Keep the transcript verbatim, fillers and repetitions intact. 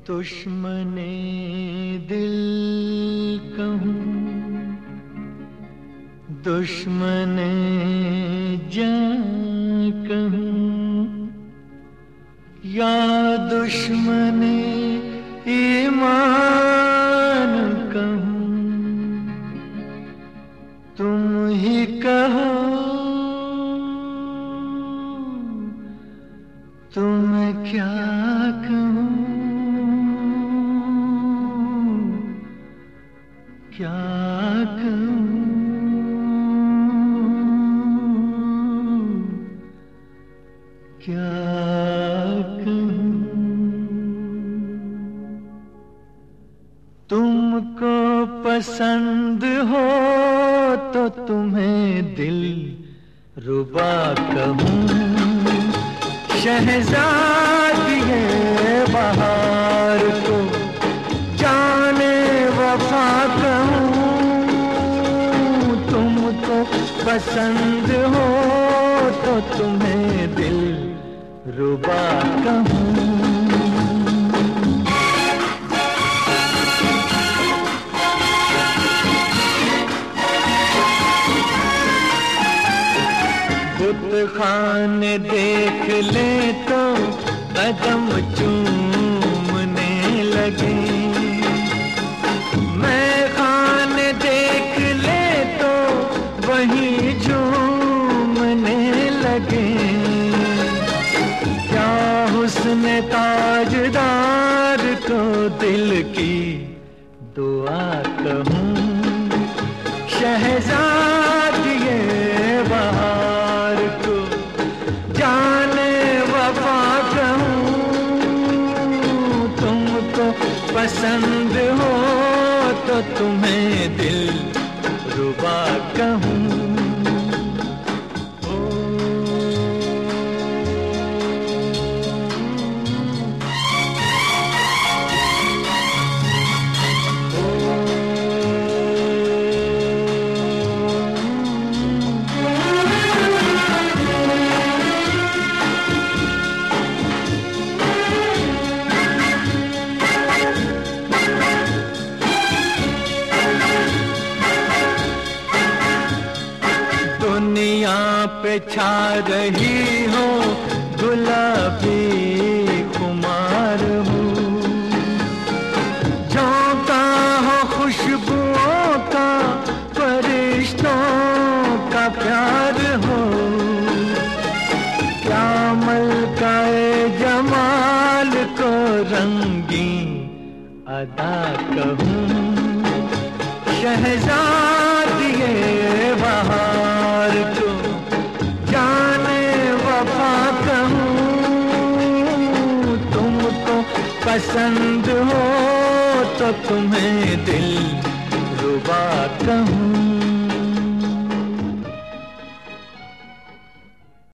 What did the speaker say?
दुश्मने दिल कहूँ, दुश्मने जान कहूँ, या दुश्मने ईमान कहूँ, तुम ही कहो तुम्हें क्या कहूँ, क्या कहूँ, क्या कहूँ। तुमको पसंद हो तो तुम्हें दिल रुबा कहूँ, शहज़ादिए बहार को जाने वफा कहूँ। तुमको पसंद हो तो तुम्हें दिल रुबा कहूँ। खाने देख ले तो कदम चूमने लगे, मैं खाने देख ले तो वही झूमने लगे। क्या हुस्न ताजदार को दिल की दुआ कहूँ, शहज़ादिए बहार को जाने वफा कहूँ। तुमको पसंद हो तो तुम्हें दिल रुबा कहूँ। दुनिया पे छा रही हो गुलाबी खुमार हूँ, झोंका हो खुशबुओं का फरिश्तों का प्यार हो। क्या मलकाए जमाल को रंगीन अदा कहूँ, शहज़ादिए बहार को जाने वफा कहूँ। तुमको पसंद हो तो तुम्हें दिल रुबा कहूँ।